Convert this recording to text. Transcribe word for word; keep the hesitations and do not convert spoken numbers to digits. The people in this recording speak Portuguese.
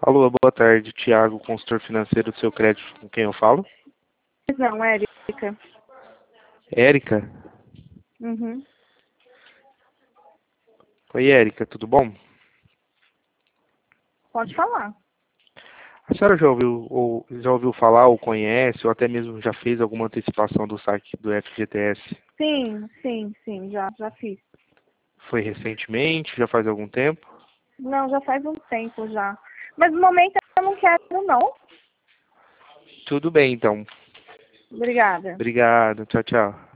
Alô, boa tarde, Thiago, consultor financeiro do Seu Crédito, com quem eu falo? Não, Érica. Érica? Uhum. Oi, Érica, tudo bom? Pode falar. A senhora já ouviu, ou, já ouviu falar, ou conhece, ou até mesmo já fez alguma antecipação do saque do F G T S? Sim, sim, sim, já, já fiz. Foi recentemente, já faz algum tempo? Não, já faz um tempo já. Mas no momento eu não quero, não. Tudo bem, então. Obrigada. Obrigado, tchau, tchau.